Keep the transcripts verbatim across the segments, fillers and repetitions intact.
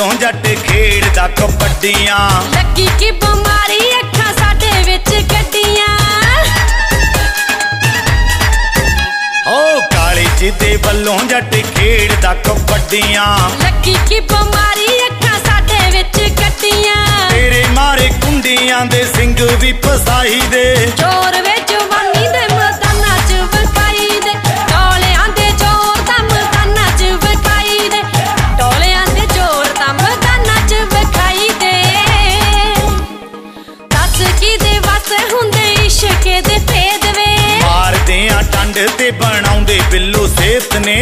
ਵੱਲੋਂ ਜੱਟ ਖੇਡਦਾ ਕਬੱਡੀਆਂ। ਲੱਗੀ ਕੀ ਬਿਮਾਰੀ ਅੱਖਾਂ ਸਾਡੇ ਵਿੱਚ ਗੱਡੀਆਂ। ਹੋ ਕਾਲੇ ਜਿਹਦੇ ਵੱਲੋਂ ਜੱਟ ਖੇਡਦਾ ਕਬੱਡੀਆਂ। ਲੱਗੀ ਕੀ ਬਿਮਾਰੀ ਅੱਖਾਂ ਸਾਡੇ ਵਿੱਚ ਗੱਡੀਆਂ। ਤੇਰੇ ਮਾਰੇ ਕੁੰਡੀਆਂ ਦੇ ਸਿੰਘ ਵੀ ਫਸਾਈ ਦੇ। ਜ਼ੋਰ ਵੇ ਜਵਾਨੀ ਦੇ ਮੈਦਾਨਾਂ 'ਚ ਵਿਖਾਈ ਦੇ। ਟੋਲਿਆਂ ਦੇ ਜ਼ੋਰ ਦਾ ਮੈਦਾਨਾਂ 'ਚ ਵਿਖਾਈ ਦੇ। ਟੋਲਿਆਂ ਦੇ ਜ਼ੋਰ ਦਾ ਮੈਦਾਨਾਂ 'ਚ ਵਿਖਾਈ ਦੇ। ਦੱਸ ਕਿਹਦੇ ਵੱਸ ਹੁੰਦੇ ਇਸ਼ਕ ਦੇ ਭੇਦ ਵੇ। ਮਾਰਦੇ ਆ ਟੰਡ ਤੇ ਬਣਾਉਂਦੇ ਬਿੱਲੋ ਸੇਤ ਨੇ।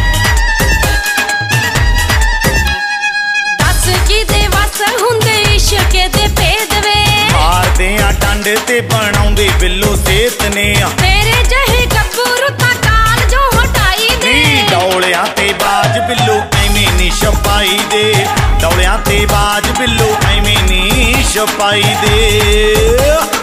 ਦੱਸ ਕਿਹਦੇ ਵੱਸ ਹੁੰਦੇ ਇਸ਼ਕ ਦੇ ਭੇਦ ਵੇ। ਮਾਰਦੇ ਆ ਟੰਡ ਤੇ ਬਣਾਉਂਦੇ ਬਿੱਲੋ ਸੇਤ ਨੇ। ਤੇਰੇ ਜਿਹੇ ਗੱਭਰੂ ਤਾਂ ਕਾਲ ਜੋ ਹਟਾਈ ਦੇ। ਡੌਲਿਆਂ ਤੇ ਬਾਜ ਬਿੱਲੋ ਐਵੇਂ ਨੀ ਛਪਾਈ ਦੇ। ਡੌਲਿਆਂ ਤੇ ਬਾਜ ਬਿੱਲੋ ਐਵੇਂ ਨੀ ਛਪਾਈ ਦੇ।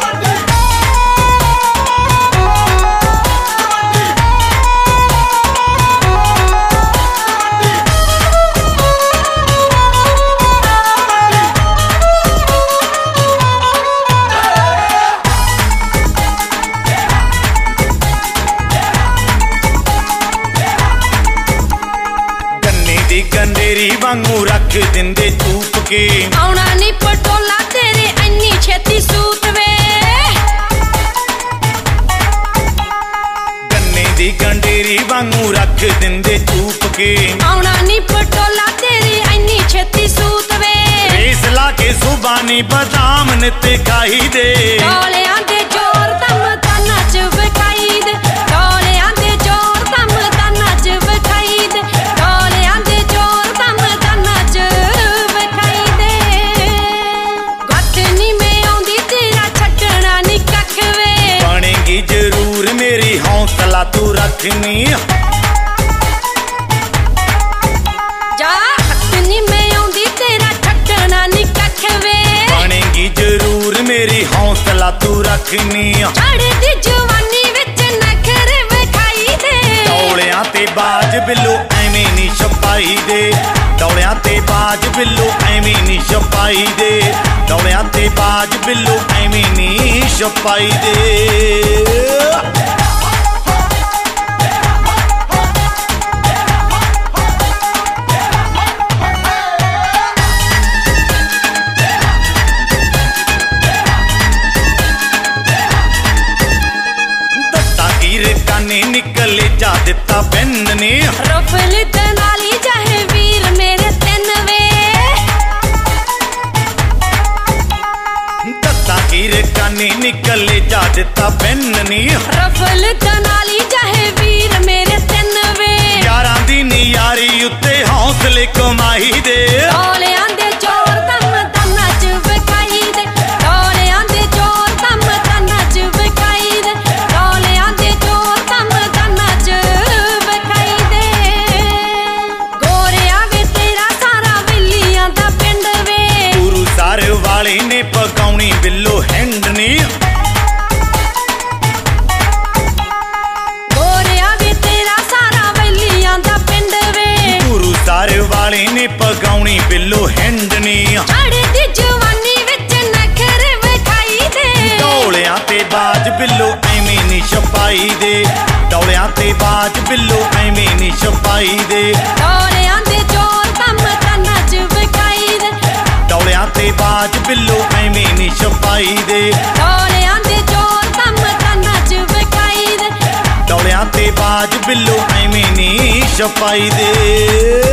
ਗੰਡੇਰੀ ਵਾਂਗੂ ਰੱਖ ਦਿੰਦੇ ਚੂਪ ਕੇ। ਆਉਣਾ ਨੀ ਪਟੋਲਾ ਤੇਰੇ ਇੰਨੀ ਛੇਤੀ ਸੂਤ ਵੇ। ਗੰਨੇ ਦੀ ਗੰਡੇਰੀ ਵਾਂਗੂ ਰੱਖ ਦਿੰਦੇ ਚੂਪ ਕੇ। ਆਉਣਾ ਨੀ ਪਟੋਲਾ ਤੇਰੀ ਇੰਨੀ ਛੇਤੀ ਸੂਤ ਵੇ। ਰੇਸ ਲਾ ਕੇ ਸੁਬਾਨੀ ਬਦਾਮ ਨਿੱਤੇ ਖਾਈ ਦੇ। ਟੋਲਿਆਂ ਦੇ ਜ਼ੋਰ ਦਾ ਮੈਦਾਨਾਂ 'ਚ ਵਿਖਾਈ ਦੇ। ਟੋਲਿਆਂ ਦੇ ਜ਼ੋਰ ਦਾ ਮੈਦਾਨਾਂ 'ਚ ਵਿਖਾਈ ਦੇ। ਟੋਲਿਆਂ ਦੇ ਜ਼ੋਰ ਦਾ ਮੈਦਾਨਾਂ 'ਚ ਵਿਖਾਈ ਦੇ। ਗੱਤ ਨੀ ਮੈਂ ਆਉਂਦੀ ਤੇਰਾ ਛੱਡਣਾ ਨੀ ਕੱਖ ਵੇ। ਬਣੇਗੀ ਜ਼ਰੂਰ ਮੇਰੀ ਹੌਸਲਾ ਤੂੰ ਰੱਖਨੀ। ਜਾ ਹੱਥ ਨੀ ਮੈਂ ਆਉਂਦੀ ਤੇਰਾ ਛੱਡਣਾ ਨੀ ਕੱਖ ਵੇ। ਬਣੇਗੀ ਜ਼ਰੂਰ ਮੇਰੀ ਹੌਸਲਾ ਤੂੰ ਰੱਖਨੀ। ਚੜ੍ਹਦੀ ਜਵਾਨੀ ਵਿੱਚ ਨਖਰੇ ਵਿਖਾਈ ਦੇ। ਡੌਲਿਆਂ ਤੇ ਬਾਜ ਬਿੱਲੋ ਐਵੇਂ ਨੀ ਛਪਾਈ ਦੇ। ਡੌਲਿਆਂ ਤੇ ਬਾਜ ਬਿੱਲੋ ਐਵੇਂ ਨੀ ਛਪਾਈ ਦੇ। ਡੌਲਿਆਂ ਤੇ ਬਾਜ ਬਿੱਲੋ ਐਵੇਂ ਨੀ ਛਪਾਈ ਦੇ। ਕਾਨੇ ਨਿਕਲੇ ਜਾ ਦਿੱਤਾ ਪਿੰਡ ਨੇ। ਰਫਲ ਤੇ ਨਾਲੀ ਚਾਹੇ ਵੀਰ ਮੇਰੇ ਤਿੰਨ ਵੇ। ਦੱਤਾਂ ਕੀਰ ਕਾਨੇ ਨਿਕਲੇ ਜਾ ਦਿੱਤਾ ਪਿੰਡ ਨੇ। ਰਫਲ ਤੇ ਨਾਲੀ ਚਾਹੇ ਵੀਰ ਮੇਰੇ ਤਿੰਨ ਵੇ। ਯਾਰਾਂ ਦੀ ਨਿਆਰੀ ਉੱਤੇ ਹੌਸਲੇ ਕਮਾਈ ਦੇ। ਟੋਲਿਆਂ ਦੇ ਜ਼ੋਰ ਦਾ ਮੈਦਾਨਾਂ 'ਚ ਵਿਖਾਈ ਦੇ। ਟੋਲਿਆਂ ਦੇ ਜ਼ੋਰ ਦਾ ਮੈਦਾਨਾਂ 'ਚ ਵਿਖਾਈ ਦੇ। ਟੋਲਿਆਂ ਦੇ ਜ਼ੋਰ ਦਾ ਮੈਦਾਨਾਂ 'ਚ ਵਿਖਾਈ ਦੇ। ਗੋਰਿਆ ਵੇ ਤੇਰਾ ਸਾਰਾ ਵਿੱਲੀਆਂ ਦਾ ਪਿੰਡ ਵੇ। ਗੁਰੂ ਸਰ ਵਾਲੇ ਨੇ ਪਕਾਉਣੀ ਬਿੱਲੋ ਹੈਂਡ ਨੀ। ਗੋਰਿਆ ਵੇ ਤੇਰਾ ਸਾਰਾ ਵਿੱਲੀਆਂ ਦਾ ਪਿੰਡ ਵੇ। ਗੁਰੂ ਸਰ ਵਾਲੇ ਨੇ ਪਕਾਉਣੀ ਬਿੱਲੋ ਹੈਂਡ ਨੀ। ਚੜ੍ਹਦੀ ਜਵਾਨੀ ਵਿੱਚ ਨਖਰੇ ਵਿਖਾਈ ਦੇ। ਡੌਲਿਆਂ ਤੇ ਬਾਜ ਬਿੱਲੋ ਐਵੇਂ ਨੀ ਛਪਾਈ ਦੇ। ਡੌਲਿਆਂ ਤੇ ਬਾਜ ਬਿੱਲੋ ਐਵੇਂ ਨੀ ਛਪਾਈ ਦੇ। ਟੋਲਿਆਂ ਦੇ ਜ਼ੋਰ ਦਾ ਮੈਦਾਨਾਂ 'ਚ ਵਿਖਾਈ ਦੇ। ਡੌਲਿਆਂ ਤੇ ਬਾਜ ਬਿੱਲੋ ਐਵੇਂ ਨੀ ਛਪਾਈ ਦੇ। ਟੋਲਿਆਂ ਦੇ ਜ਼ੋਰ ਦਾ ਮੈਦਾਨਾਂ 'ਚ ਵਿਖਾਈ ਦੇ। ਡੌਲਿਆਂ ਤੇ ਬਾਜ ਬਿੱਲੋ ਐਵੇਂ ਨੀ ਛਪਾਈ ਦੇ।